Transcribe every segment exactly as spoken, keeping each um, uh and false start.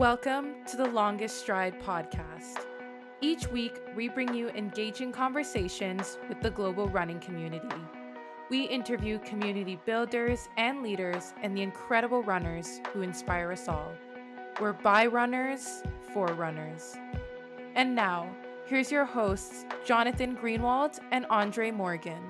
Welcome to the Longest Stride podcast. Each week, we bring you engaging conversations with the global running community. We interview community builders and leaders and the incredible runners who inspire us all. We're by runners, for runners. And now, here's your hosts, Jonathan Greenwald and Andre Morgan.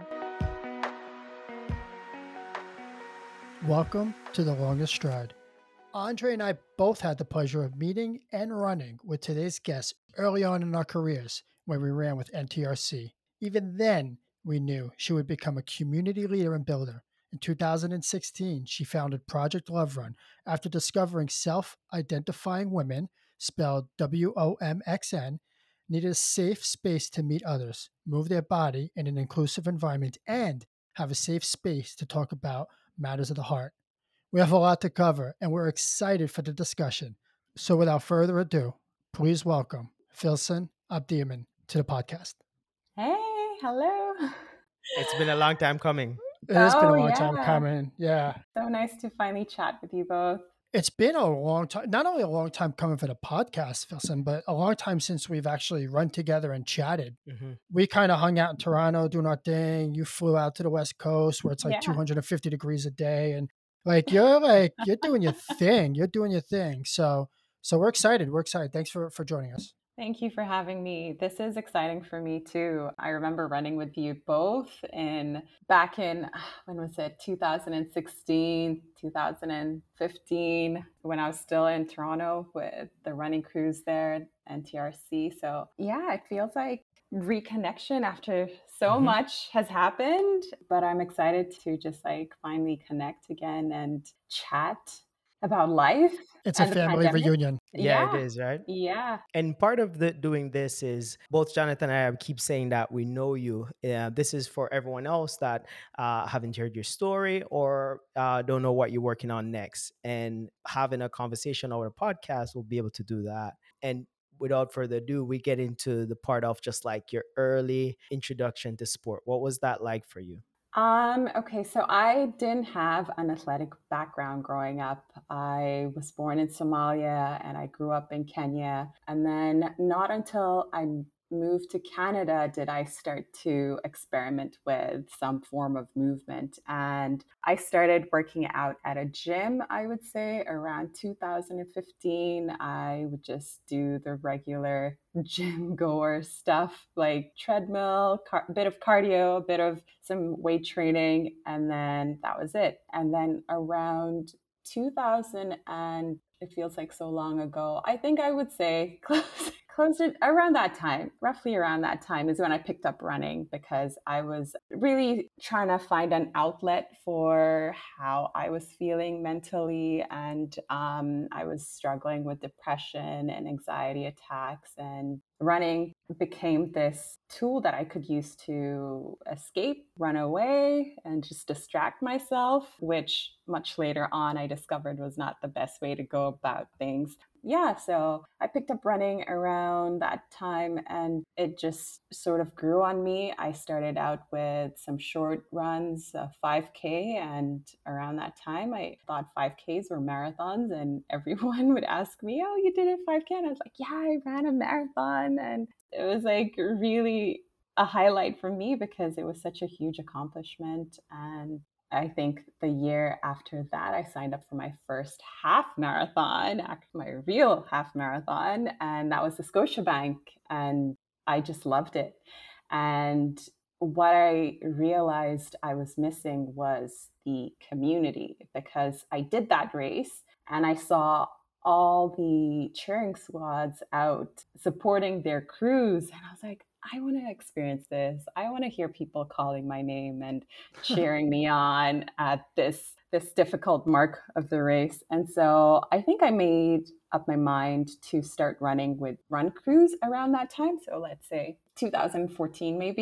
Welcome to the Longest Stride. Andre and I both had the pleasure of meeting and running with today's guest early on in our careers when we ran with N T R C. Even then, we knew she would become a community leader and builder. In two thousand sixteen, she founded Project Love Run after discovering self-identifying women, spelled W O M X N, needed a safe space to meet others, move their body in an inclusive environment, and have a safe space to talk about matters of the heart. We have a lot to cover, and we're excited for the discussion. So without further ado, please welcome Filson Abdirahman to the podcast. Hey, hello. It's been a long time coming. It has been a Oh, long time yeah. coming. Yeah. So nice to finally chat with you both. It's been a long time, not only a long time coming for the podcast, Filson, but a long time since we've actually run together and chatted. Mm-hmm. We kind of hung out in Toronto doing our thing. You flew out to the West Coast where it's like Yeah. two hundred fifty degrees a day. And like, you're like, you're doing your thing. You're doing your thing. So, so we're excited. We're excited. Thanks for, for joining us. Thank you for having me. This is exciting for me too. I remember running with you both in back in, when was it, two thousand sixteen, two thousand fifteen, when I was still in Toronto with the running crews there at N T R C. So yeah, it feels like reconnection after so Mhm. much has happened, but I'm excited to just like finally connect again and chat about life. It's a and the family pandemic. reunion. Yeah, Yeah. it is, right? Yeah. And part of the doing this is both Jonathan and I keep saying that we know you. Yeah, this is for everyone else that uh, haven't heard your story or uh, don't know what you're working on next. And having a conversation over a podcast will be able to do that. And without further ado, we get into the part of just like your early introduction to sport. What was that like for you? Um, okay, so I didn't have an athletic background growing up. I was born in Somalia and I grew up in Kenya. And then not until I moved to Canada did I start to experiment with some form of movement. And I started working out at a gym, I would say, around two thousand fifteen. I would just do the regular gym goer stuff like treadmill, car- a bit of cardio, a bit of some weight training, and then that was it. And then around two thousand, and it feels like so long ago, I think I would say close, closer around that time, roughly around that time is when I picked up running because I was really trying to find an outlet for how I was feeling mentally. And um, I was struggling with depression and anxiety attacks, and running became this tool that I could use to escape, run away, and just distract myself, which much later on I discovered was not the best way to go about things. Yeah, so I picked up running around that time and it just sort of grew on me. I started out with some short runs, uh, five K, and around that time I thought five Ks were marathons, and everyone would ask me, oh, you did a five K? And I was like, yeah, I ran a marathon. And it was like really a highlight for me because it was such a huge accomplishment. And I think the year after that, I signed up for my first half marathon, actually my real half marathon, and that was the Scotiabank. And I just loved it. And what I realized I was missing was the community, because I did that race and I saw all the cheering squads out supporting their crews. And I was like, I want to experience this. I want to hear people calling my name and cheering me on at this this difficult mark of the race. And so I think I made up my mind to start running with run crews around that time. So let's say two thousand fourteen maybe.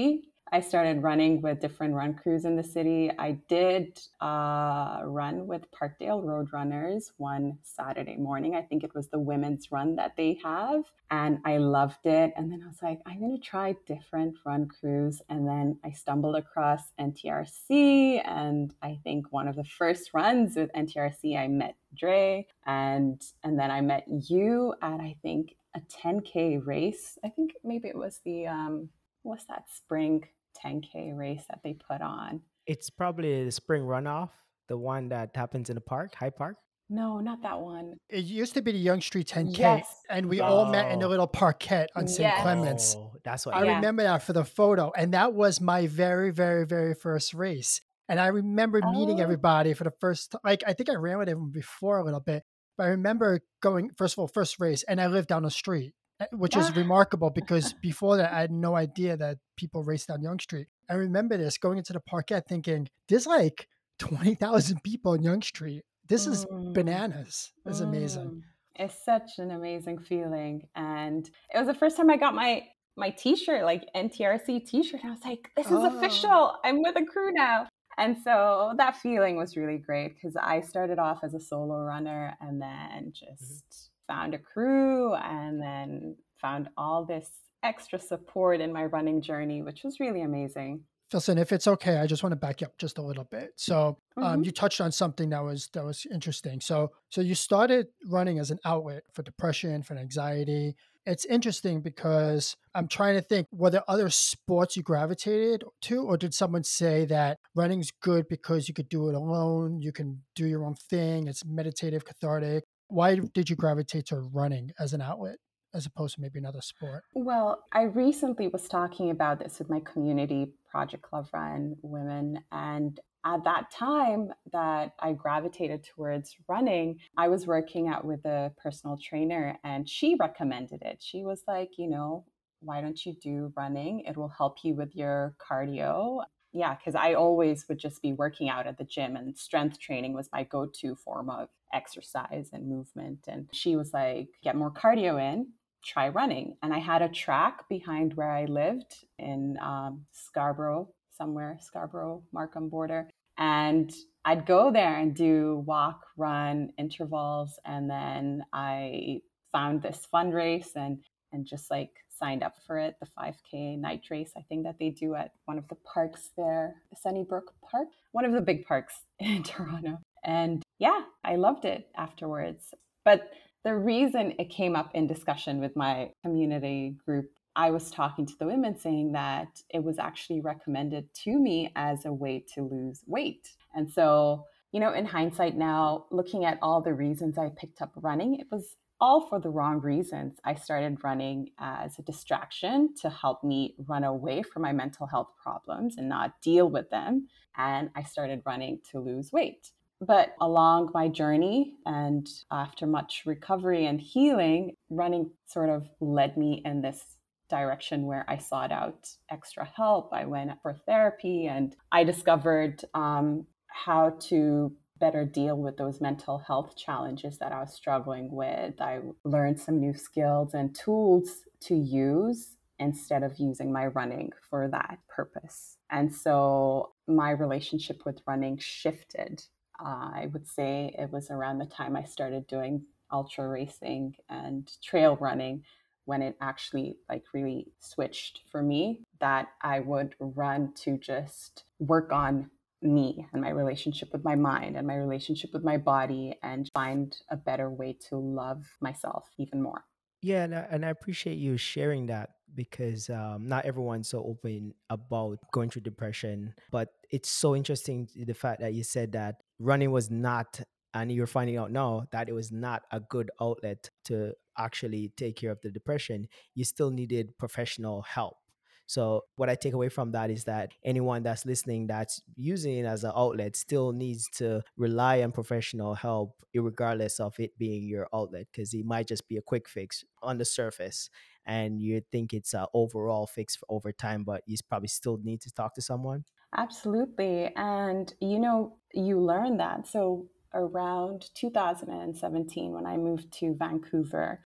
I started running with different run crews in the city. I did uh, run with Parkdale Roadrunners one Saturday morning. I think it was the women's run that they have. And I loved it. And then I was like, I'm going to try different run crews. And then I stumbled across N T R C. And I think one of the first runs with N T R C, I met Dre. And, and then I met you at, I think, a ten K race. I think maybe it was the, um, what's that spring ten K race that they put on? It's probably the spring runoff, the one that happens in the park, High Park. No, not that one. It used to be the Young Street ten K, Yes. and we yes. all met in the Oh. little parquet on Saint Yes. Clements. Oh, that's what. I Yeah. remember that for the photo, and that was my very, very, very first race. And I remember meeting Oh. everybody for the first time. Like, I think I ran with them before a little bit, but I remember going, first of all, first race, and I lived down the street, eh, which is Ah. remarkable because before that, I had no idea that people raced down Young Street. I remember this going into the parquet thinking, there's like twenty thousand people on Young Street. This is Mm. bananas. It's amazing. Mm. It's such an amazing feeling. And it was the first time I got my my t-shirt, like N T R C t-shirt. And I was like, this is Oh. official. I'm with a crew now. And so that feeling was really great because I started off as a solo runner and then just found a crew and then found all this extra support in my running journey, which was really amazing. Philson, if it's okay, I just want to back you up just a little bit. So um, Mhm. you touched on something that was that was interesting. So so you started running as an outlet for depression, for anxiety. It's interesting because I'm trying to think, were there other sports you gravitated to, or did someone say that running's good because you could do it alone, you can do your own thing, it's meditative, cathartic? Why did you gravitate to running as an outlet as opposed to maybe another sport? Well, I recently was talking about this with my community Project Club Run women. And at that time that I gravitated towards running, I was working out with a personal trainer and she recommended it. She was like, you know, why don't you do running? It will help you with your cardio. Yeah, because I always would just be working out at the gym and strength training was my go to form of exercise and movement. And she was like, get more cardio in, try running. And I had a track behind where I lived in um, Scarborough, somewhere, Scarborough, Markham border. And I'd go there and do walk, run, intervals. And then I found this fun race and, and just like signed up for it, the five K night race, I think that they do at one of the parks there, Sunnybrook Park, one of the big parks in Toronto. And yeah, I loved it afterwards. But the reason it came up in discussion with my community group, I was talking to the women saying that it was actually recommended to me as a way to lose weight. And so, you know, in hindsight now, looking at all the reasons I picked up running, it was all for the wrong reasons. I started running as a distraction to help me run away from my mental health problems and not deal with them. And I started running to lose weight. But along my journey and after much recovery and healing, running sort of led me in this direction where I sought out extra help. I went for therapy and I discovered um, how to better deal with those mental health challenges that I was struggling with. I learned some new skills and tools to use instead of using my running for that purpose. And so my relationship with running shifted. Uh, I would say it was around the time I started doing ultra racing and trail running when it actually like really switched for me, that I would run to just work on me and my relationship with my mind and my relationship with my body and find a better way to love myself even more. Yeah, and I, and I appreciate you sharing that because um, not everyone's so open about going through depression. But it's so interesting the fact that you said that running was not, and you're finding out now that it was not a good outlet to actually take care of the depression. You still needed professional help. So what I take away from that is that anyone that's listening that's using it as an outlet still needs to rely on professional help, regardless of it being your outlet, because it might just be a quick fix on the surface, and you think it's an overall fix for over time, but you probably still need to talk to someone. Absolutely. And you know, you learn that. So around two thousand seventeen, when I moved to Vancouver,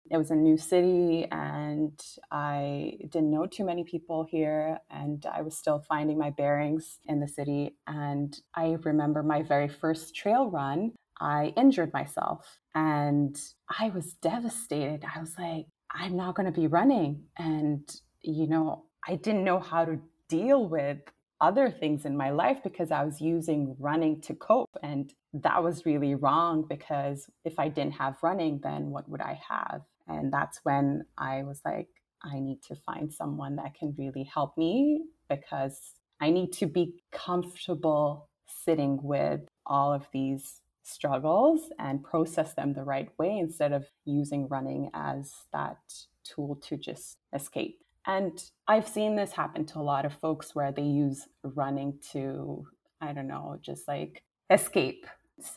It was a new city and I didn't know too many people here, and I was still finding my bearings in the city. And I remember my very first trail run, I injured myself and I was devastated. I was like, I'm not going to be running. And, you know, I didn't know how to deal with other things in my life because I was using running to cope. And that was really wrong, because if I didn't have running, then what would I have? And that's when I was like, I need to find someone that can really help me, because I need to be comfortable sitting with all of these struggles and process them the right way instead of using running as that tool to just escape. And I've seen this happen to a lot of folks where they use running to, I don't know, just like escape.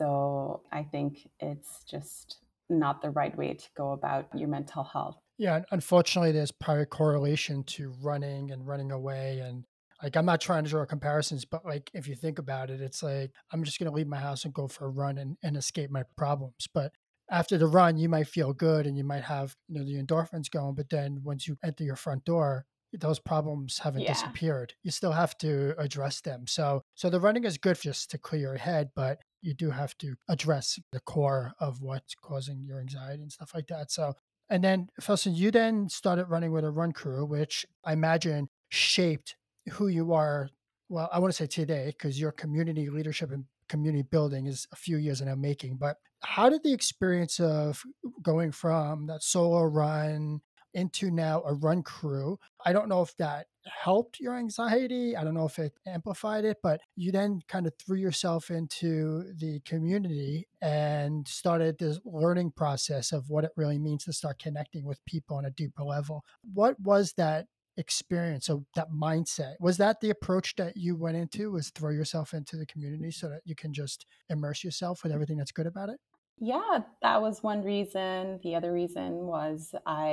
So I think it's just not the right way to go about your mental health. Yeah, unfortunately, there's probably a correlation to running and running away. And like, I'm not trying to draw comparisons, but like, if you think about it, it's like, I'm just going to leave my house and go for a run and, and escape my problems. But after the run, you might feel good and you might have, you know, the endorphins going. But then once you enter your front door, those problems haven't Yeah. disappeared. You still have to address them. So, so the running is good just to clear your head, but you do have to address the core of what's causing your anxiety and stuff like that. So, and then, Felsen, you then started running with a run crew, which I imagine shaped who you are. Well, I want to say today, because your community leadership and community building is a few years in the making. But how did the experience of going from that solo run into now a run crew, I don't know if that helped your anxiety. I don't know if it amplified it, but you then kind of threw yourself into the community and started this learning process of what it really means to start connecting with people on a deeper level. What was that experience? So that mindset, was that the approach that you went into, was throw yourself into the community so that you can just immerse yourself with everything that's good about it? Yeah, that was one reason. The other reason was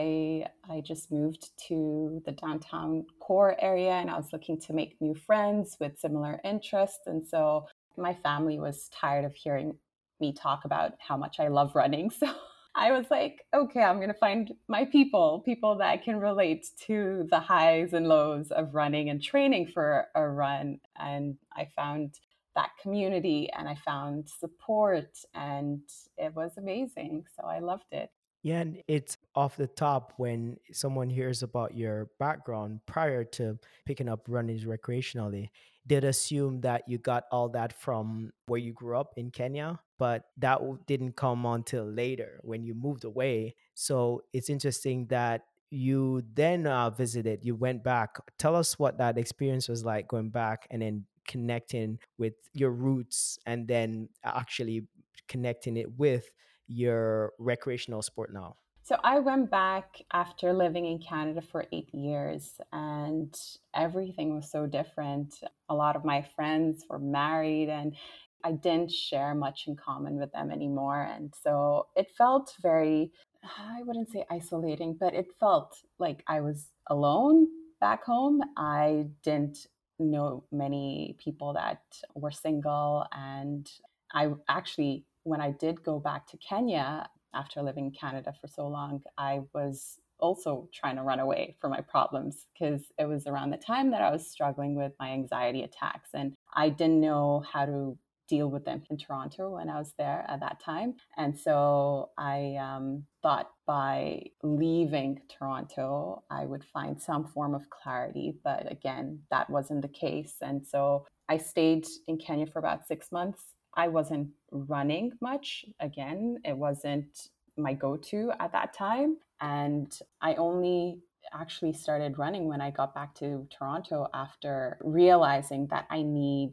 I I just moved to the downtown core area and I was looking to make new friends with similar interests. And so my family was tired of hearing me talk about how much I love running. So I was like, okay, I'm going to find my people, people that can relate to the highs and lows of running and training for a run. And I found that community and I found support, and it was amazing. So I loved it. Yeah, and it's off the top when someone hears about your background prior to picking up running recreationally. They'd assume that you got all that from where you grew up in Kenya, but that w- didn't come until later when you moved away. So it's interesting that you then uh, visited, you went back. Tell us what that experience was like going back and then connecting with your roots and then actually connecting it with your recreational sport now? So I went back after living in Canada for eight years, and everything was so different. A lot of my friends were married, and I didn't share much in common with them anymore. And so it felt very, I wouldn't say isolating, but it felt like I was alone back home. I didn't know many people that were single. And I actually, when I did go back to Kenya, after living in Canada for so long, I was also trying to run away from my problems, because it was around the time that I was struggling with my anxiety attacks and I didn't know how to deal with them in Toronto when I was there at that time. And so I um, thought by leaving Toronto, I would find some form of clarity. But again, that wasn't the case. And so I stayed in Kenya for about six months. I wasn't running much. Again, it wasn't my go to at that time. And I only actually started running when I got back to Toronto after realizing that I need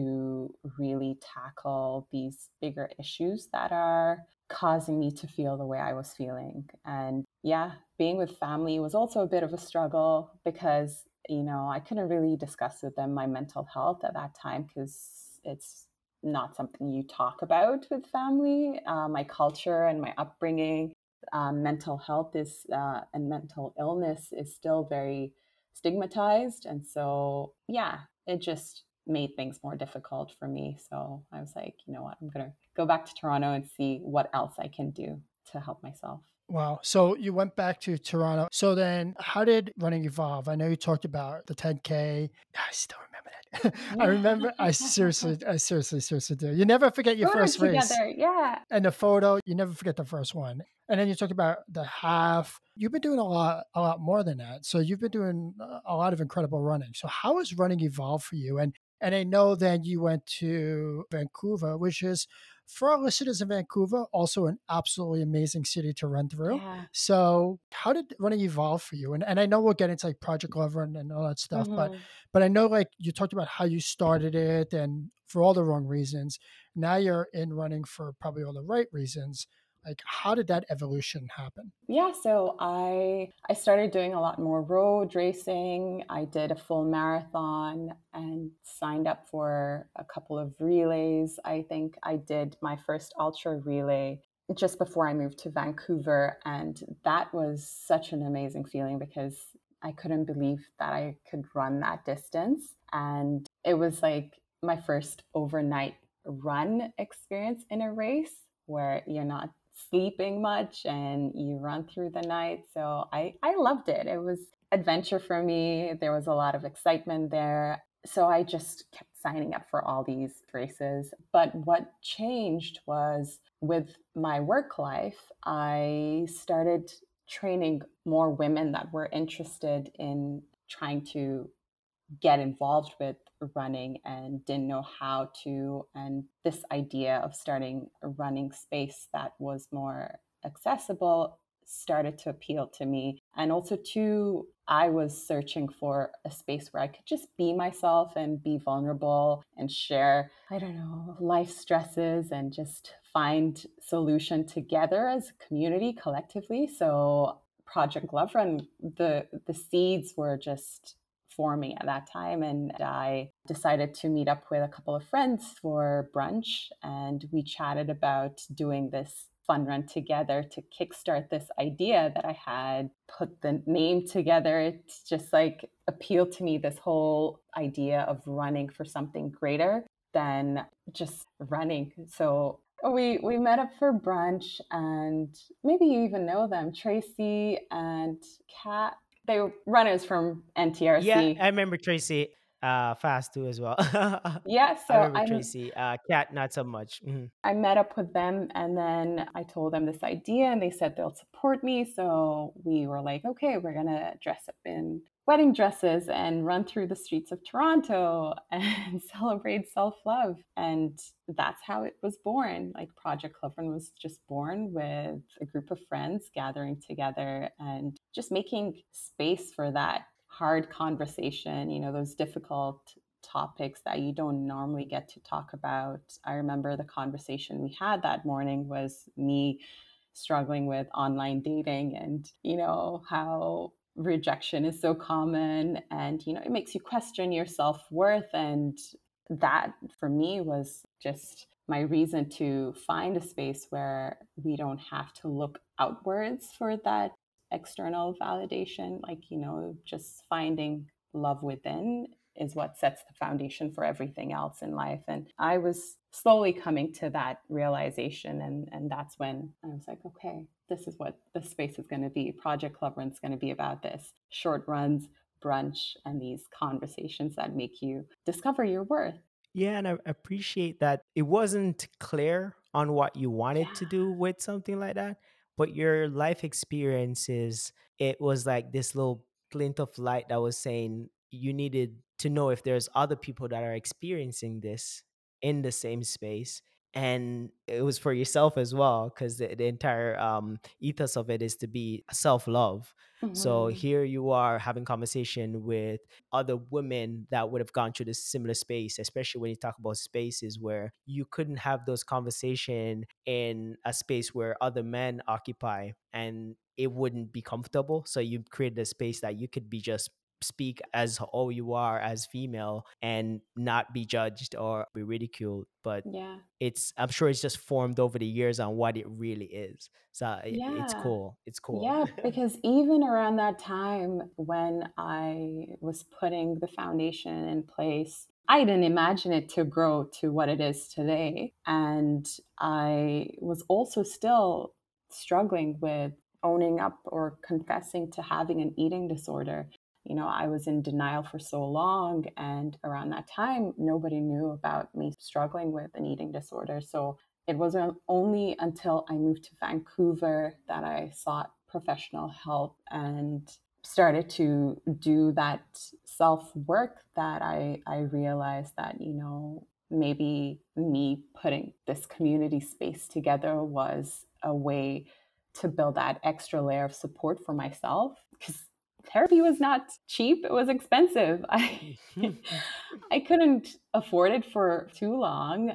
to really tackle these bigger issues that are causing me to feel the way I was feeling. And yeah, being with family was also a bit of a struggle because, you know, I couldn't really discuss with them my mental health at that time because it's not something you talk about with family. Uh, my culture and my upbringing, um, mental health is uh, and mental illness is still very stigmatized, and so yeah, it just made things more difficult for me. So I was like, you know what, I'm gonna go back to Toronto and see what else I can do to help myself. Wow. So you went back to Toronto. So then how did running evolve? I know you talked about the ten K. I still remember that. I Yeah. remember I seriously, I seriously, seriously do. You never forget your We were first race. together. Yeah. And the photo, you never forget the first one. And then you talked about the half. You've been doing a lot, a lot more than that. So you've been doing a a lot of incredible running. So how has running evolved for you? And and I know that you went to Vancouver, which is for our listeners in Vancouver, also an absolutely amazing city to run through. Yeah. So how did running evolve for you? And and I know we'll get into like Project Lover and, and all that stuff, but Hmm. but I know like you talked about how you started it and for all the wrong reasons. Now you're in running for probably all the right reasons. Like, how did that evolution happen? Yeah, so I I started doing a lot more road racing. I did a full marathon and signed up for a couple of relays. I think I did my first ultra relay just before I moved to Vancouver, and that was such an amazing feeling because I couldn't believe that I could run that distance. And it was like my first overnight run experience in a race where you're not sleeping much and you run through the night. So I, I loved it. It was adventure for me. There was a lot of excitement there. So I just kept signing up for all these races. But what changed was with my work life, I started training more women that were interested in trying to get involved with running and didn't know how to. And this idea of starting a running space that was more accessible started to appeal to me. And also, too, I was searching for a space where I could just be myself and be vulnerable and share, I don't know, life stresses and just find solution together as a community collectively. So Project Love Run, the the seeds were just forming at that time. And I decided to meet up with a couple of friends for brunch. And we chatted about doing this fun run together to kickstart this idea that I had, put the name together. It's just like appealed to me, this whole idea of running for something greater than just running. So we we met up for brunch, and maybe you even know them, Tracy and Kat. They were runners from Yeah, I N T R C. remember Tracy uh, fast too as well. I Yeah, so remember I'm Tracy. Uh, Cat, not so much. Mhm. I met up with them, and then I told them this idea and they said they'll support me. So we were like, okay, we're going to dress up in wedding dresses and run through the streets of Toronto and celebrate self love. And that's how it was born. Like Project Cloverin was just born with a group of friends gathering together and just making space for that hard conversation, you know, those difficult topics that you don't normally get to talk about. I remember the conversation we had that morning was me struggling with online dating and, you know, how rejection is so common and, you know, it makes you question your self worth. And that for me was just my reason to find a space where we don't have to look outwards for that external validation, like, you know, just finding love within is what sets the foundation for everything else in life. And I was slowly coming to that realization. And, and that's when I was like, okay, this is what this space is going to be. Project Club Run's going to be about this: short runs, brunch, and these conversations that make you discover your worth. Yeah, and I appreciate that it wasn't clear on what you wanted to Yeah. do with something like that, but your life experiences, it was like this little glint of light that was saying you needed to know if there's other people that are experiencing this in the same space. And it was for yourself as well, because the, the entire um, ethos of it is to be self-love. So Hmm. here you are having conversation with other women that would have gone through this similar space, especially when you talk about spaces where you couldn't have those conversation in a space where other men occupy and it wouldn't be comfortable. So you created a space that you could be just speak as all you are as female and not be judged or be ridiculed. But Yeah. it's, I'm sure it's just formed over the years on what it really is. So it, it's Yeah. cool. It's cool. Yeah, because even around that time when I was putting the foundation in place, I didn't imagine it to grow to what it is today. And I was also still struggling with owning up or confessing to having an eating disorder. You know, I was in denial for so long. And around that time, nobody knew about me struggling with an eating disorder. So it wasn't only until I moved to Vancouver that I sought professional help and started to do that self work that I, I realized that, you know, maybe me putting this community space together was a way to build that extra layer of support for myself, because therapy was not cheap. It was expensive. I I couldn't afford it for too long.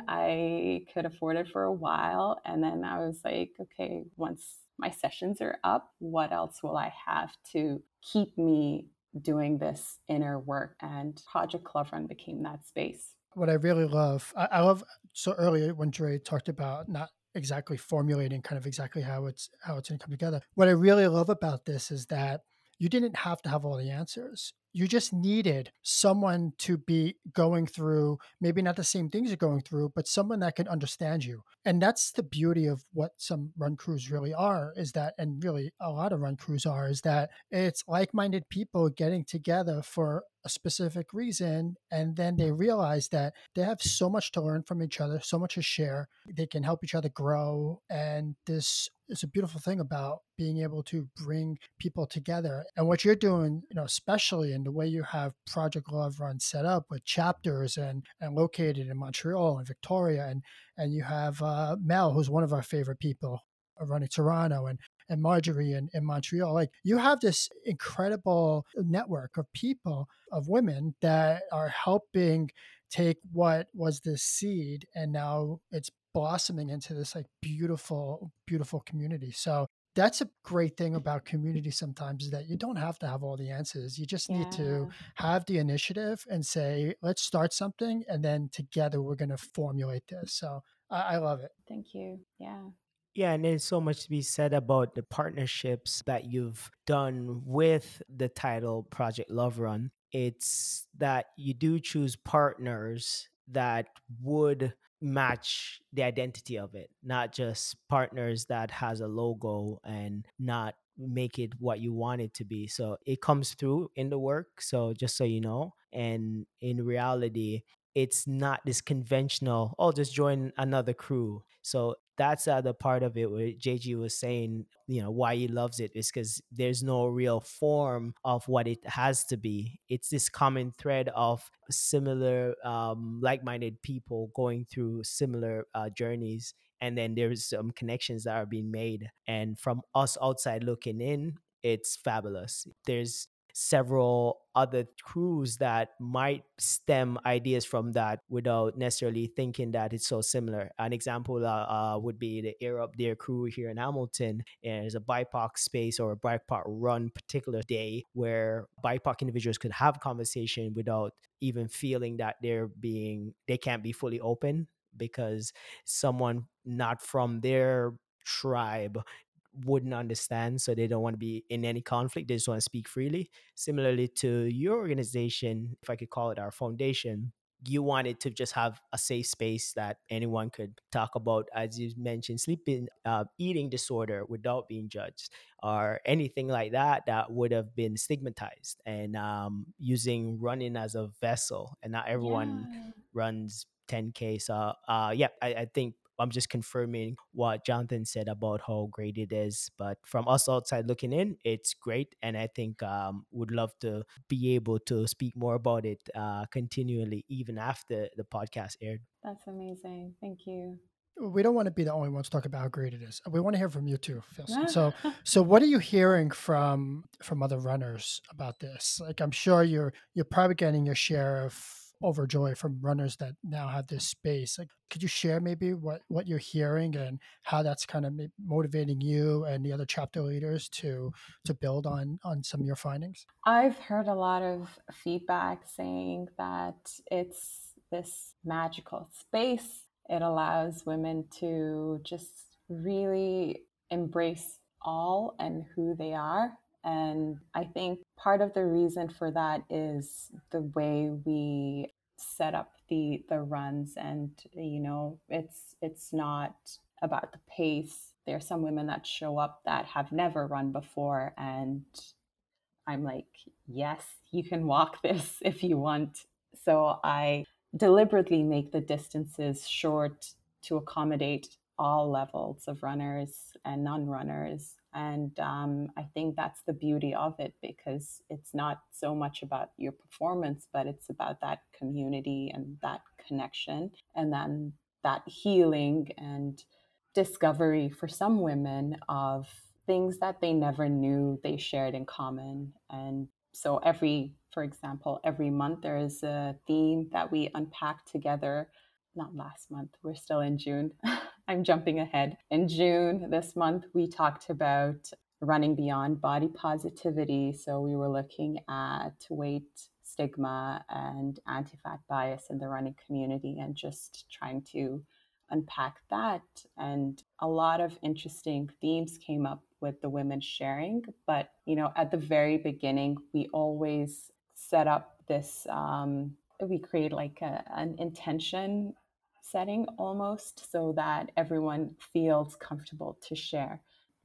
I could afford it for a while. And then I was like, okay, once my sessions are up, what else will I have to keep me doing this inner work? And Project Love Run became that space. What I really love, I, I love, so earlier when Dre talked about not exactly formulating kind of exactly how it's how it's going to come together. What I really love about this is that you didn't have to have all the answers. You just needed someone to be going through maybe not the same things you're going through, but someone that can understand you. And that's the beauty of what some run crews really are, is that, and really a lot of run crews are, is that it's like-minded people getting together for a specific reason, and then they realize that they have so much to learn from each other, so much to share. They can help each other grow, and this is a beautiful thing about being able to bring people together. And what you're doing, you know, especially in the way you have Project Love Run set up with chapters and and located in Montreal and Victoria, and and you have uh, Mel, who's one of our favorite people, uh, running Toronto, and and Marjorie in, in Montreal. Like, you have this incredible network of people, of women that are helping take what was the seed, and now it's blossoming into this like beautiful, beautiful community. So that's a great thing about community sometimes, is that you don't have to have all the answers. You just need to Yeah. have the initiative and say, let's start something, and then together we're going to formulate this. So I, I love it. Thank you. Yeah. Yeah, and there's so much to be said about the partnerships that you've done with the title Project Love Run. It's that you do choose partners that would match the identity of it, not just partners that has a logo and not make it what you want it to be. So it comes through in the work. So just so you know, and in reality, it's not this conventional, oh, just join another crew. So that's the other part of it where J G was saying, you know, why he loves it is because there's no real form of what it has to be. It's this common thread of similar, um, like minded people going through similar uh, journeys. And then there's some connections that are being made. And from us outside looking in, it's fabulous. There's several other crews that might stem ideas from that without necessarily thinking that it's so similar. An example uh, uh, would be the Air Up There crew here in Hamilton. And there's a B I P O C space or a B I P O C run particular day where B I P O C individuals could have conversation without even feeling that they're being, they can't be fully open because someone not from their tribe wouldn't understand, so they don't want to be in any conflict. They just want to speak freely. Similarly to your organization, if I could call it our foundation, you wanted to just have a safe space that anyone could talk about, as you mentioned, sleeping, uh, eating disorder without being judged, or anything like that that would have been stigmatized, and um, using running as a vessel. And not everyone Yeah. runs ten K. So, uh, yeah, I, I think I'm just confirming what Jonathan said about how great it is. But from us outside looking in, it's great. And I think um, would love to be able to speak more about it uh, continually, even after the podcast aired. That's amazing. Thank you. We don't want to be the only ones talking about how great it is. We want to hear from you too, Phil. So, so what are you hearing from from other runners about this? Like, I'm sure you're you're probably getting your share of overjoy from runners that now have this space. Like, could you share maybe what what you're hearing and how that's kind of motivating you and the other chapter leaders to to build on on some of your findings? I've heard a lot of feedback saying that it's this magical space. It allows women to just really embrace all and who they are. And I think part of the reason for that is the way we set up the the runs, and you know, it's it's not about the pace there are some women that show up that have never run before, and I'm like, yes, you can walk this if you want. So I deliberately make the distances short to accommodate all levels of runners and non-runners. And um, I think that's the beauty of it, because it's not so much about your performance, but it's about that community and that connection, and then that healing and discovery for some women of things that they never knew they shared in common. And so every, for example, every month there is a theme that we unpack together. Not last month, we're still in June. I'm jumping ahead. In June this month, we talked about running beyond body positivity. So we were looking at weight stigma and anti-fat bias in the running community, and just trying to unpack that. And a lot of interesting themes came up with the women sharing. But, you know, at the very beginning, we always set up this, um, we create like a, an intention setting almost, so that everyone feels comfortable to share.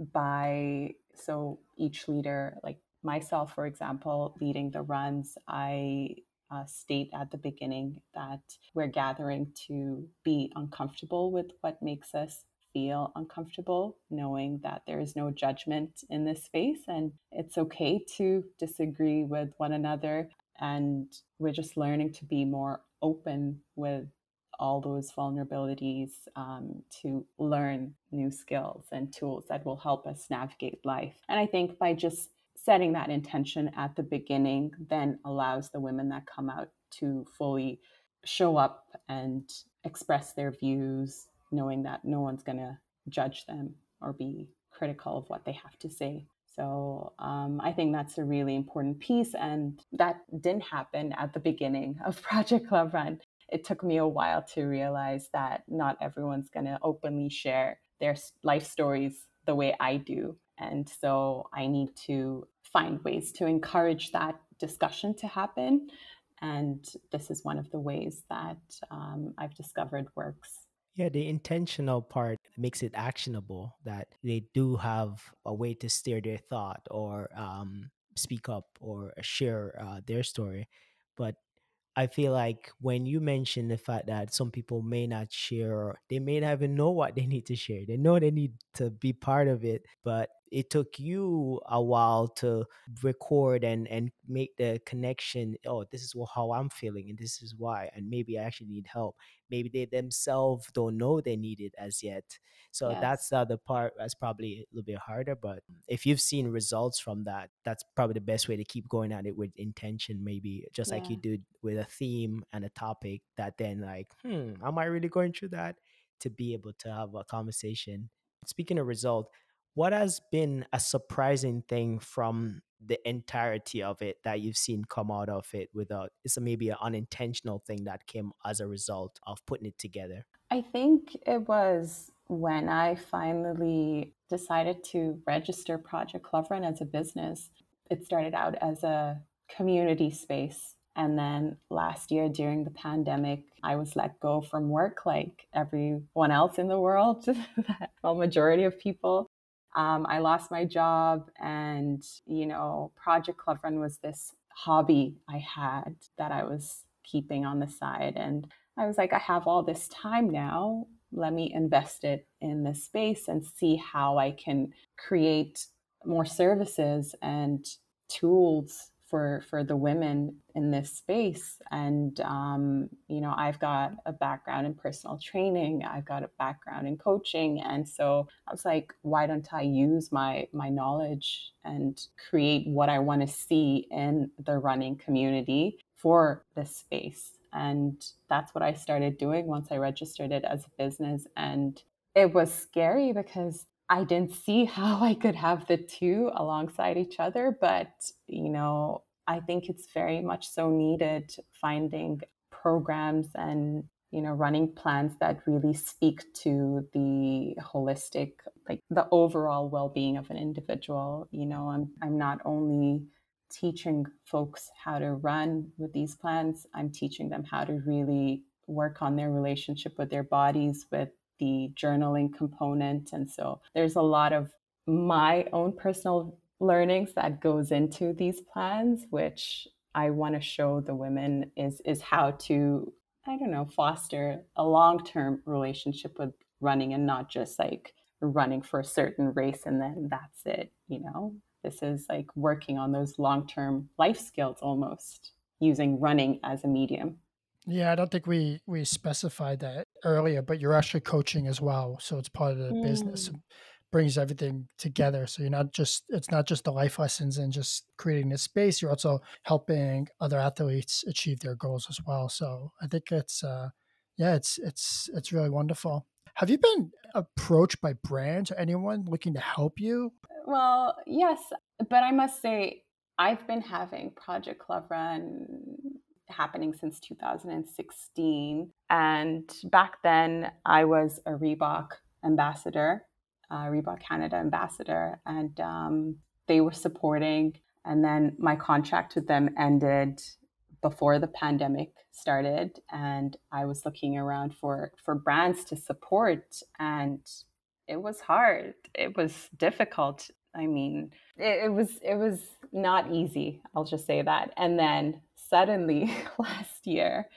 By so each leader, like myself, for example, leading the runs, I uh, state at the beginning that we're gathering to be uncomfortable with what makes us feel uncomfortable, knowing that there is no judgment in this space and it's okay to disagree with one another. And we're just learning to be more open with all those vulnerabilities, um, to learn new skills and tools that will help us navigate life. And I think by just setting that intention at the beginning then allows the women that come out to fully show up and express their views, knowing that no one's going to judge them or be critical of what they have to say. So um, I think that's a really important piece. And that didn't happen at the beginning of Project Club Run. It took me a while to realize that not everyone's going to openly share their life stories the way I do. And so I need to find ways to encourage that discussion to happen. And this is one of the ways that um, I've discovered works. Yeah, the intentional part makes it actionable, that they do have a way to steer their thought, or um, speak up, or share uh, their story. But I feel like when you mention the fact that some people may not share, or they may not even know what they need to share, they know they need to be part of it, but it took you a while to record and and make the connection. Oh, this is wh- how I'm feeling, and this is why, and maybe I actually need help. Maybe they themselves don't know they need it as yet. So that's Yes. the other part that's probably a little bit harder. But if you've seen results from that, that's probably the best way to keep going at it, with intention, maybe just like Yeah. you did with a theme and a topic, that then like, hmm, am I really going through that? To be able to have a conversation. Speaking of result, what has been a surprising thing from the entirety of it that you've seen come out of it, without it's maybe an unintentional thing that came as a result of putting it together? I think it was when I finally decided to register Project Club Run as a business. It started out as a community space. And then last year during the pandemic, I was let go from work like everyone else in the world, well, majority of people. Um, I lost my job, and, you know, Project Club Run was this hobby I had that I was keeping on the side. And I was like, I have all this time now. Let me invest it in this space and see how I can create more services and tools for for the women in this space. And um, you know, I've got a background in personal training. I've got a background in coaching, and so I was like, why don't I use my my knowledge and create what I want to see in the running community for this space? And that's what I started doing once I registered it as a business. And it was scary because I didn't see how I could have the two alongside each other. But, you know, I think it's very much so needed, finding programs and, you know, running plans that really speak to the holistic, like the overall well-being of an individual. You know, I'm I'm not only teaching folks how to run with these plans, I'm teaching them how to really work on their relationship with their bodies, with the journaling component. And so there's a lot of my own personal learnings that goes into these plans, which I want to show the women is is how to, I don't know, foster a long-term relationship with running and not just like running for a certain race and then that's it, you know. This is like working on those long-term life skills almost using running as a medium. Yeah, I don't think we we specified that earlier, but you're actually coaching as well, so it's part of the business. It Mm. brings everything together. So you're not just it's not just the life lessons and just creating this space. You're also helping other athletes achieve their goals as well. So I think it's uh, yeah, it's it's it's really wonderful. Have you been approached by brands or anyone looking to help you? Well, yes, but I must say I've been having Project Club Run happening since two thousand sixteen. And back then I was a Reebok ambassador, uh, Reebok Canada ambassador, and um, they were supporting. And then my contract with them ended before the pandemic started, and I was looking around for for brands to support, and it was hard. It was difficult. I mean, it, it was it was not easy. I'll just say that. And then suddenly last year,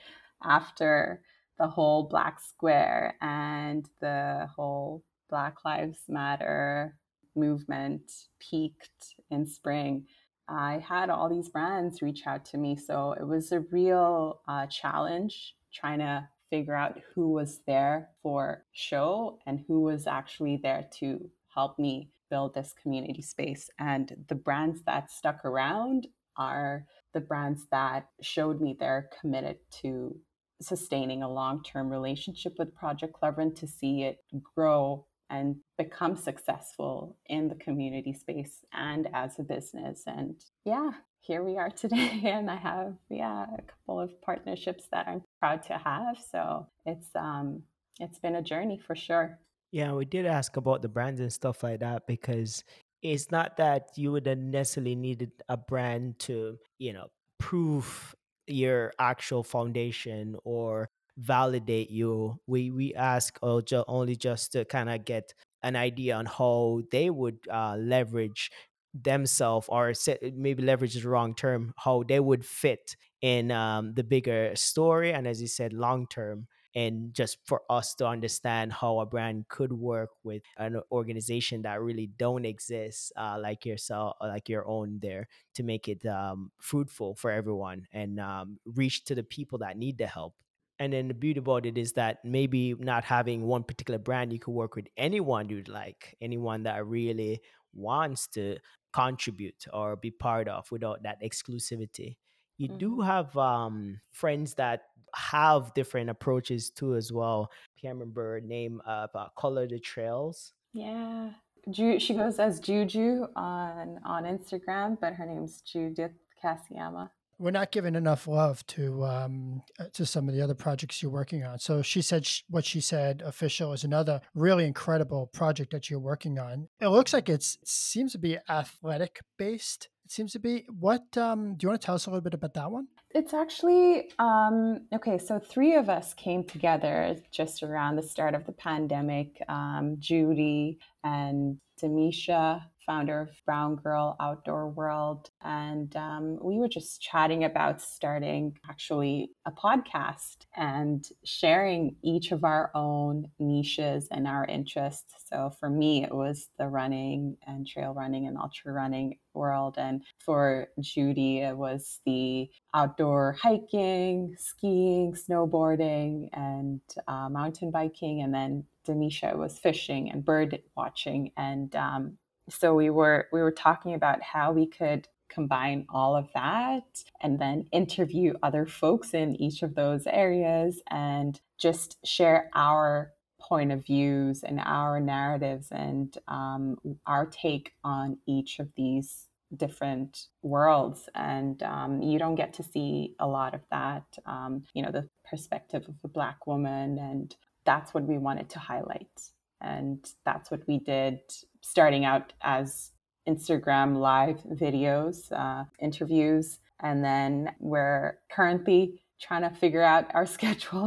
after the whole Black Square and the whole Black Lives Matter movement peaked in spring, I had all these brands reach out to me. So it was a real uh, challenge trying to figure out who was there for show and who was actually there to help me build this community space. And the brands that stuck around are the brands that showed me they're committed to sustaining a long-term relationship with Project Club Run to see it grow and become successful in the community space and as a business. And yeah, here we are today. And I have, yeah, a couple of partnerships that I'm proud to have. So it's um it's been a journey for sure. Yeah, we did ask about the brands and stuff like that because it's not that you would have necessarily needed a brand to, you know, prove your actual foundation or validate you. We we ask oh, ju- only just to kind of get an idea on how they would uh, leverage themselves, or se- maybe leverage is the wrong term, how they would fit in um, the bigger story, and as you said, long term, and just for us to understand how a brand could work with an organization that really don't exist, uh, like yourself, uh, like your own there, to make it um, fruitful for everyone and um, reach to the people that need the help. And then the beauty about it is that maybe not having one particular brand, you could work with anyone you'd like, anyone that really wants to contribute or be part of without that exclusivity. You do Mm-hmm. have um, friends that have different approaches too as well. Can't remember her name of uh, Color the Trails. Yeah. Ju- she goes as Juju on on Instagram, but her name's Judith Kasiyama. We're not giving enough love to um, uh, to some of the other projects you're working on. So she said sh- what she said official is another really incredible project that you're working on. It looks like it's it seems to be athletic based. It seems to be. What um, do you want to tell us a little bit about that one? It's actually um, okay. So three of us came together just around the start of the pandemic. Um, Judy and Demisha, founder of Brown Girl Outdoor World, and um, we were just chatting about starting actually a podcast and sharing each of our own niches and our interests. So for me, it was the running and trail running and ultra running world, and for Judy, it was the outdoor hiking, skiing, snowboarding, and uh, mountain biking. And then Demisha was fishing and bird watching. And um, so we were we were talking about how we could combine all of that and then interview other folks in each of those areas and just share our point of views and our narratives and um, our take on each of these different worlds. And um, you don't get to see a lot of that, um, you know, the perspective of a Black woman. And that's what we wanted to highlight. And that's what we did, starting out as Instagram live videos, uh, interviews. And then we're currently trying to figure out our schedules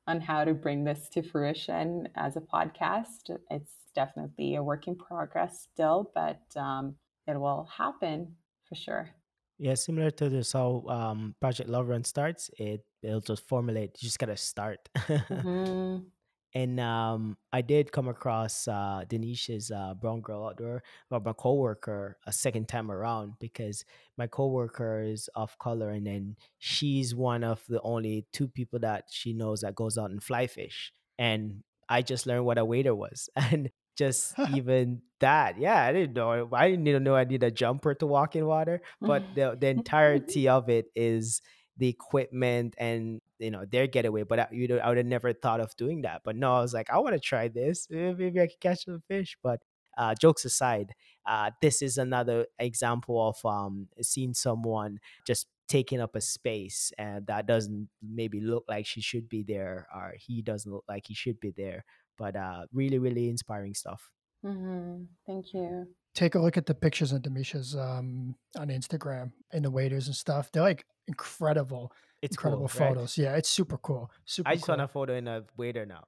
on how to bring this to fruition as a podcast. It's definitely a work in progress still, but um, it will happen for sure. Yeah, similar to this how um Project Love Run starts, it it'll just formulate. You just gotta start. Mm-hmm. And um, I did come across uh, Denisha's uh, Brown Girl Outdoor, or my coworker, a second time around because my coworker is of color, and then she's one of the only two people that she knows that goes out and fly fish. And I just learned what a wader was, and just even that, yeah, I didn't know. I didn't even know I need a jumper to walk in water, but the the entirety of it is the equipment and you know their getaway. But I, you know, I would have never thought of doing that. But no, I was like, I want to try this. Eh, maybe I can catch some fish. But uh, jokes aside, uh, this is another example of um, seeing someone just taking up a space and that doesn't maybe look like she should be there, or he doesn't look like he should be there. But uh, really, really inspiring stuff. Mm-hmm. Thank you. Take a look at the pictures on Demisha's um, on Instagram and the waiters and stuff. They're like incredible, It's incredible cool, right? photos. Yeah, it's super cool. I Super just want cool. a photo in a waiter now.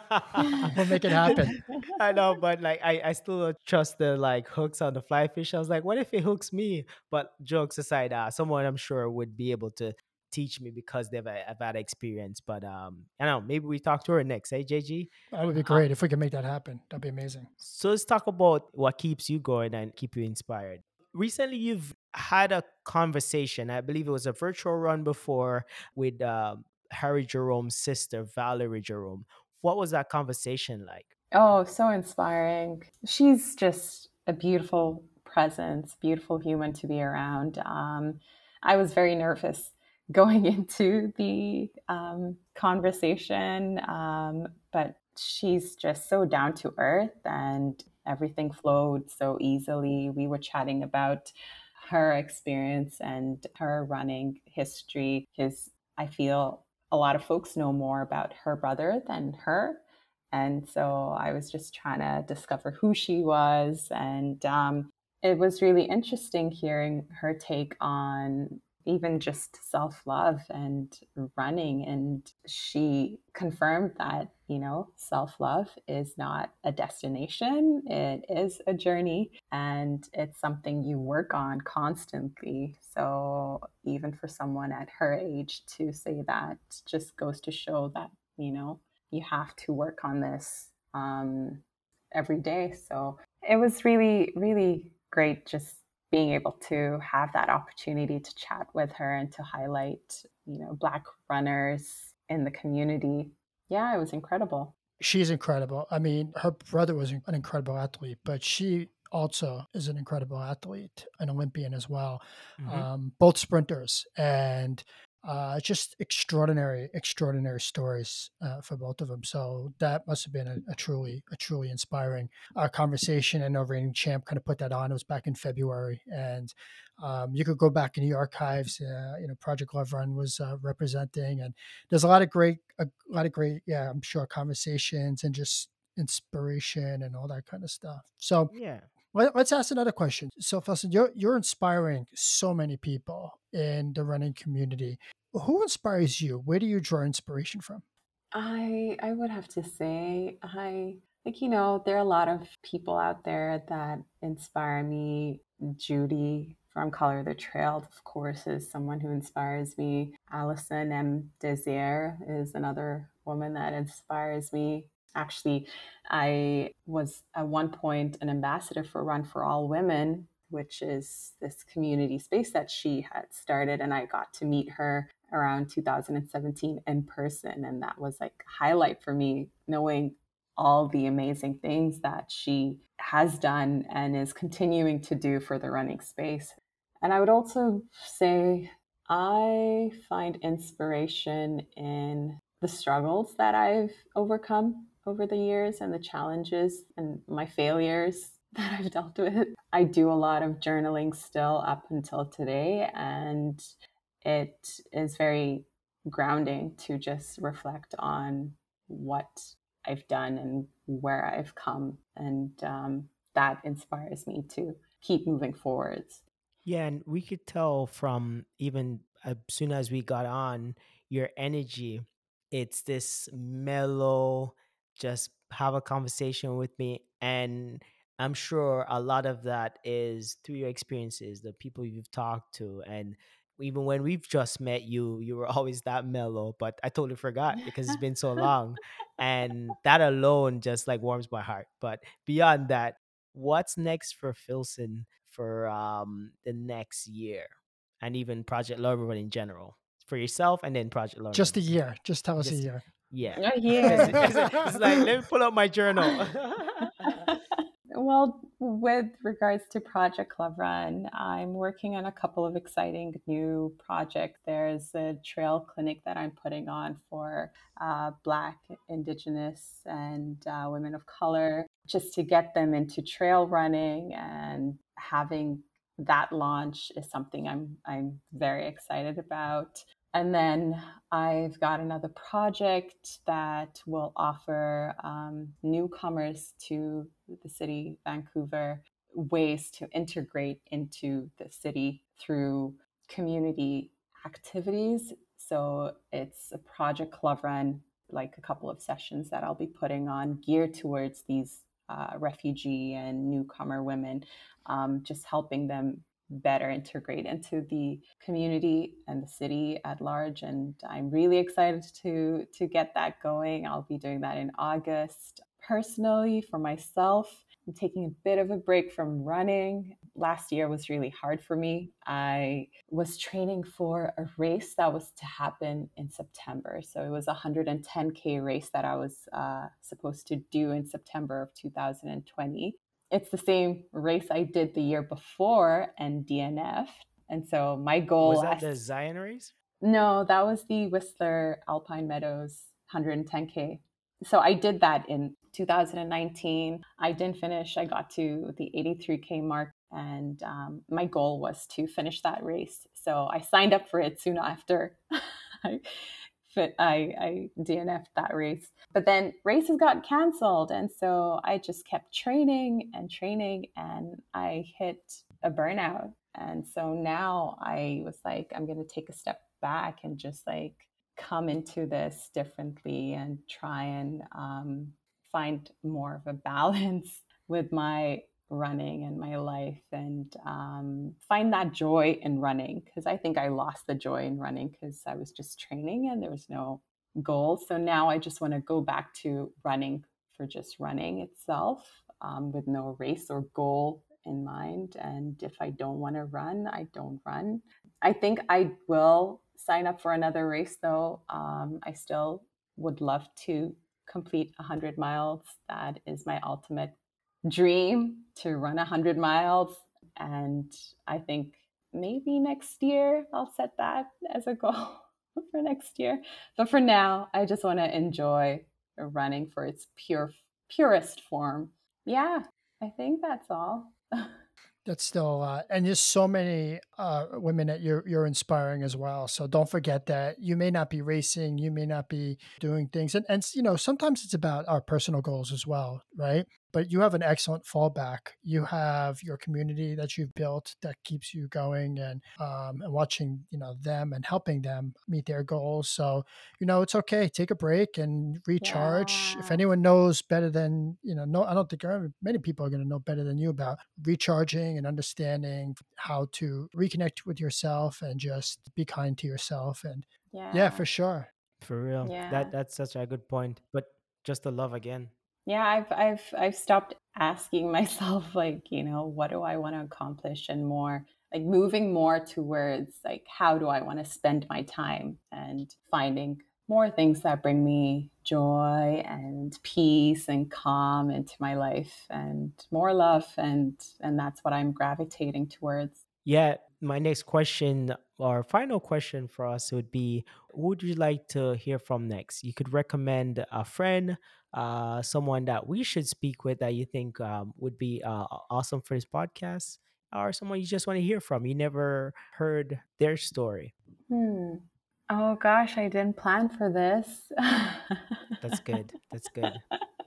We'll make it happen. I know, but like I, I still don't trust the like hooks on the fly fish. I was like, what if it hooks me? But jokes aside, uh, someone I'm sure would be able to teach me because they've uh, have had experience. But um, I don't know, maybe we talk to her next, hey J G. That would be Uh, great if we could make that happen. That'd be amazing. so let's talk about what keeps you going and keep you inspired. Recently, you've had a conversation. I believe it was a virtual run before with um, Harry Jerome's sister, Valerie Jerome. What was that conversation like? Oh, so inspiring. She's just a beautiful presence, beautiful human to be around. Um, I was very nervous going into the um, conversation, um, but she's just so down to earth and everything flowed so easily. We were chatting about her experience and her running history because I feel a lot of folks know more about her brother than her. And so I was just trying to discover who she was. And um, it was really interesting hearing her take on even just self love and running. And she confirmed that, you know, self love is not a destination, it is a journey and it's something you work on constantly. So even for someone at her age to say that just goes to show that, you know, you have to work on this um, every day. So it was really, really great just being able to have that opportunity to chat with her and to highlight, you know, Black runners in the community. Yeah, it was incredible. She's incredible. I mean, her brother was an incredible athlete, but she also is an incredible athlete, an Olympian as well. Mm-hmm. Um, both sprinters, and uh, just extraordinary, extraordinary stories uh, for both of them. So that must have been a, a truly, a truly inspiring uh, conversation. And know Reigning Champ kind of put that on. It was back in February, and um, you could go back in the archives. Uh, you know, Project Love Run was uh, representing, and there's a lot of great, a lot of great, yeah, I'm sure conversations and just inspiration and all that kind of stuff. So Yeah. let, us ask another question. So, Felsen, you're you're inspiring so many people in the running community. Who inspires you? Where do you draw inspiration from? I I would have to say I think, you know, there are a lot of people out there that inspire me. Judy from Color the Trail, of course, is someone who inspires me. Alison M. Desire is another woman that inspires me. Actually, I was at one point an ambassador for Run for All Women, which is this community space that she had started, and I got to meet her around two thousand seventeen in person, and that was like a highlight for me, knowing all the amazing things that she has done and is continuing to do for the running space. And I would also say I find inspiration in the struggles that I've overcome over the years and the challenges and my failures that I've dealt with. I do a lot of journaling still up until today, and it is very grounding to just reflect on what I've done and where I've come. And um, that inspires me to keep moving forwards. Yeah, and we could tell from even as soon as we got on your energy It's this mellow, just have a conversation with me. And I'm sure a lot of that is through your experiences, the people you've talked to. And even when we've just met you, you were always that mellow, but I totally forgot because it's been so long. And that alone just like warms my heart. But beyond that, what's next for Filson for um, the next year and even Project Loverman in general? For yourself and then Project Just Loverman. a year. Just tell us a Just year. yeah, A because year. it's like let me pull up my journal. Well, with regards to Project Club Run, I'm working on a couple of exciting new projects. There's a trail clinic that I'm putting on for uh, Black, Indigenous, and uh, women of color, just to get them into trail running, and having that launch is something I'm I'm very excited about. And then I've got another project that will offer um, newcomers to the city, Vancouver, ways to integrate into the city through community activities. So it's a Project Club Run, like a couple of sessions that I'll be putting on geared towards these uh, refugee and newcomer women, um, just helping them better integrate into the community and the city at large. And I'm really excited to to get that going. I'll be doing that in August. Personally, for myself, I'm taking a bit of a break from running. Last year was really hard for me. I was training for a race that was to happen in September. So it was a one hundred ten K race that I was uh, supposed to do in September of two thousand twenty. It's the same race I did the year before and D N F. And so my goal Was that last the Zion race? no, that was the Whistler Alpine Meadows one hundred ten K. So I did that in two thousand nineteen. I didn't finish. I got to the eighty-three K mark, and um, my goal was to finish that race. So I signed up for it soon after. I, fit, I, I D N F'd that race. But then races got canceled. And so I just kept training and training, and I hit a burnout. And so now I was like, I'm going to take a step back and just like come into this differently and try and um, find more of a balance with my running and my life, and um, find that joy in running, because I think I lost the joy in running because I was just training and there was no goal. So now I just want to go back to running for just running itself, um, with no race or goal in mind. And if I don't want to run, I don't run. I think I will sign up for another race though. Um, I still would love to complete one hundred miles. That is my ultimate dream, to run one hundred miles. And I think maybe next year I'll set that as a goal for next year. But for now, I just want to enjoy running for its pure, purest form. Yeah, I think that's all. That's still a lot. And there's so many uh, women that you're you're inspiring as well. So don't forget that you may not be racing, you may not be doing things. And and you know, sometimes it's about our personal goals as well, right? But you have an excellent fallback. You have your community that you've built that keeps you going, and um, and watching, you know, them and helping them meet their goals. So, you know, it's okay. Take a break and recharge. If Yeah. anyone knows better than, you know, no, I don't think uh, many people are going to know better than you about recharging and understanding how to reconnect with yourself and just be kind to yourself. And yeah, Yeah. for sure. For real. Yeah. That that's such a good point. But just the love again. Yeah, I've I've I've stopped asking myself, like, you know, what do I want to accomplish, and more like moving more towards like how do I want to spend my time, and finding more things that bring me joy and peace and calm into my life, and more love, and and that's what I'm gravitating towards. Yeah, my next question or final question for us would be, who would you like to hear from next? You could recommend a friend, uh, someone that we should speak with that you think um, would be uh, aw- awesome for this podcast, or someone you just want to hear from. You never heard their story. Hmm. Oh gosh, I didn't plan for this. That's good. That's good.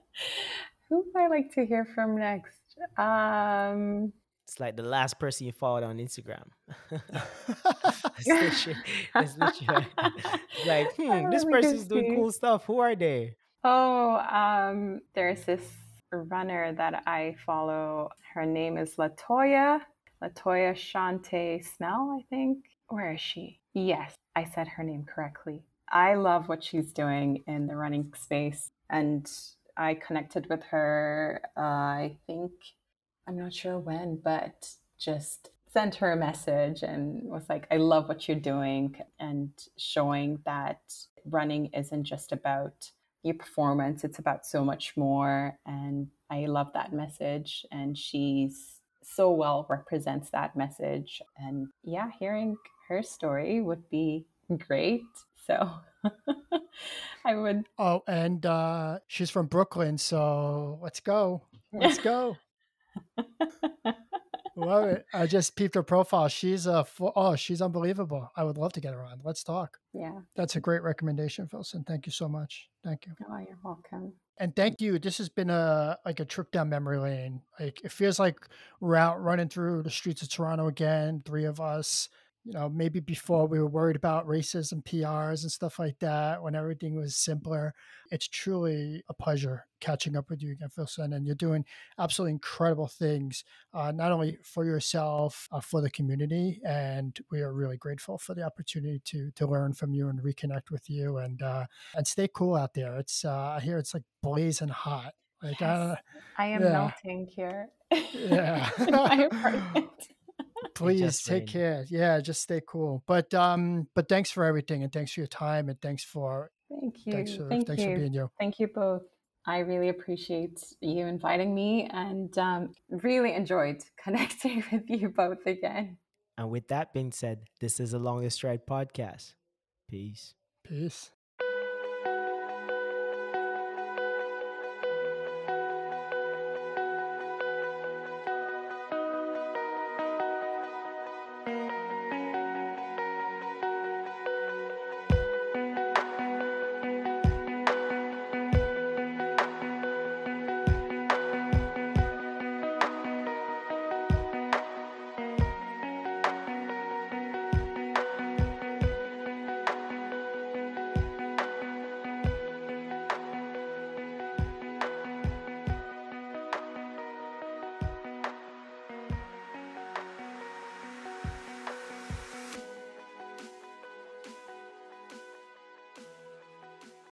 Who would I like to hear from next? Um, It's like the last person you followed on Instagram. That's literally, that's literally like, hmm, this Oh, we can person's doing see. cool stuff. Who are they? Oh, um, there's this runner that I follow. Her name is Latoya. Latoya Shante Snell, I think. Where is she? Yes, I said her name correctly. I love what she's doing in the running space. And I connected with her, uh, I think, I'm not sure when, but just sent her a message and was like, I love what you're doing, and showing that running isn't just about your performance, it's about so much more. And I love that message. And she's so well represents that message. And yeah, hearing her story would be great. So I would. Oh, and uh, she's from Brooklyn, so let's go. Let's go. Love it. I just peeped her profile. She's a fo- oh, she's unbelievable. I would love to get her on. Let's talk. Yeah. That's a great recommendation, Filson. Thank you so much. Thank you. Oh, you're welcome. And thank you. This has been a like a trip down memory lane. Like it feels like we're out running through the streets of Toronto again, three of us. You know, maybe before we were worried about races and P Rs and stuff like that, when everything was simpler. It's truly a pleasure catching up with you again, Filson. And you're doing absolutely incredible things, uh, not only for yourself, uh, for the community. And we are really grateful for the opportunity to to learn from you and reconnect with you. And uh, and stay cool out there. It's uh, I hear it's like blazing hot. Like Yes, I, I am yeah, melting here yeah. in my apartment. It Please just take rained. care. Yeah, just stay cool. But um, but thanks for everything, and thanks for your time, and thanks for Thank thanks you. for Thank thanks for you. being you. Thank you both. I really appreciate you inviting me, and um, really enjoyed connecting with you both again. And with that being said, this is a Longest Stride podcast. Peace. Peace.